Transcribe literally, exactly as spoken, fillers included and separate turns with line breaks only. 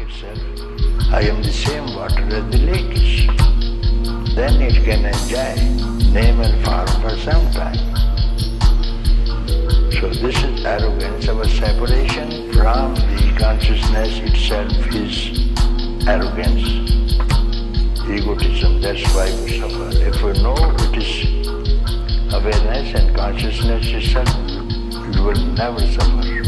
itself, I am the same water as the lake is. Then it can enjoy name and form for some time. So this is arrogance. Our separation from the consciousness itself is arrogance, egotism. That's why we suffer. If we know it is awareness and consciousness itself, you will never suffer.